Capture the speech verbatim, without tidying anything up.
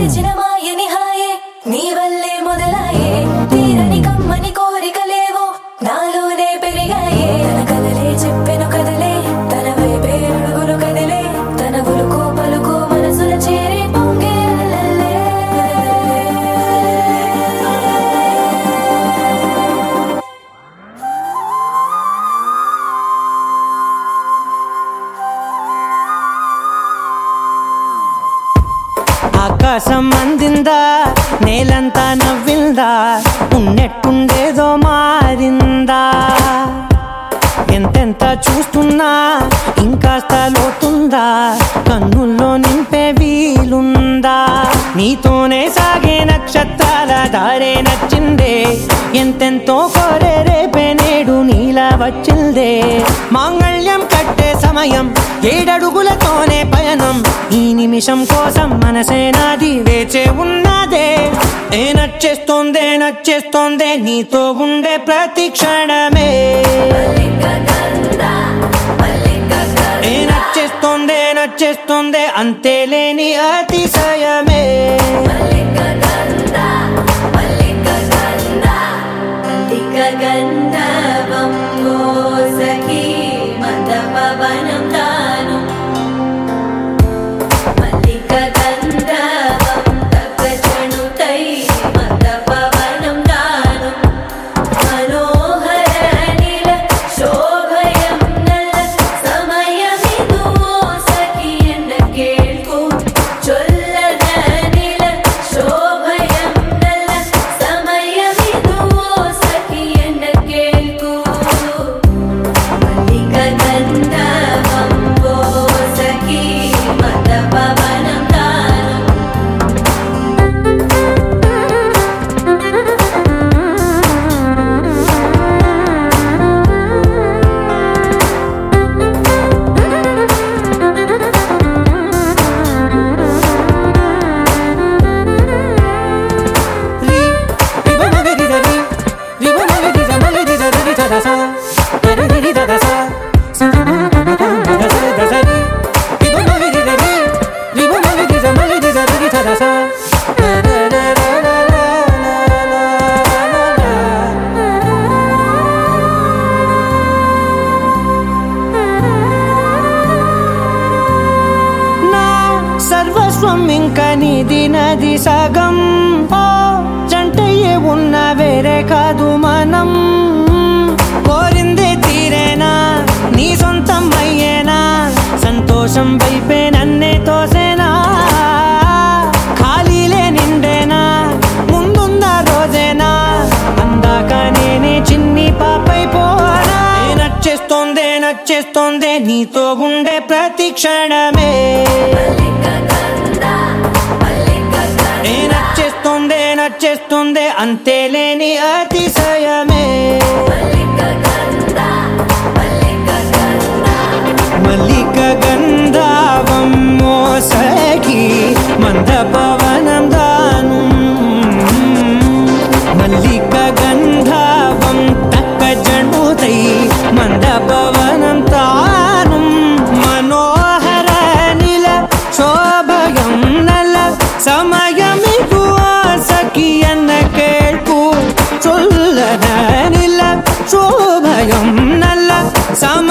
మరిచిన మాయని హాయే నీ వల్లే మొదలాయే తీరని కమ్మని కోరికలేవో నాలోనే పెరిగాయే తన కదలే చెప్పెను కదలే తన వైపే అడుగులు కదిలే తన ఉలుకు పలుకు మనసుల చేరి పొంగే అలలే. ఆకాశం అందిందా నేలంతా నవ్విందా ఉన్నట్టుండేదో మారిందా ఎంతెంత చూస్తున్నా ఇంకాస్త లోతుందా కన్నుల్లో నింపే వీలుందా నీతోనే సాగే నక్షత్రాల దారే నచ్చిందే ఎంతెంతో కోరే రేపే నేడు నీలా వచ్చిందే మాంగళ్యం కట్టే సమయం ఏడడుగులతోనే పయనం ఈ నిమిషం కోసం మనసే నాది వేచే ఉన్నదే ఏ నచ్చేస్తోందే నచ్చేస్తోందే నీతో ఉండే ప్రతి క్షణమే ఏ నచ్చేస్తోందే నచ్చేస్తోందే అంతే లేని అతిశయమే సర్వస్వం ఇంకా నీది నది సగం ఓ జంటయ్యే ఉన్న వేరే కాదు మనం కోరిందే తీరేనా నీ సొంతం అయ్యేనా సంతోషం వైపే నన్నే తోసేనా ఖాళీలే నిండేనా ముందున్న రోజేనా అందాక నేనే చిన్ని పాపై పోనా నచ్చేస్తోందే నచ్చేస్తోందే నీతో ఉండే ప్రతి క్షణమే ఏ నచ్చేస్తోందే నచ్చేస్తోందే అంతే లేని అతిశయమే మల్లిక గంధావం మోసగి మంద పవనం దాను మల్లిక గంధావం తక్క జణుతై మంద పవనం తాను మనోహర నిల శోభయం నల సమయమిగు ఆసకియన్న కేಳ್ಕು చొల్లన నిల శోభయం నల్ల సమ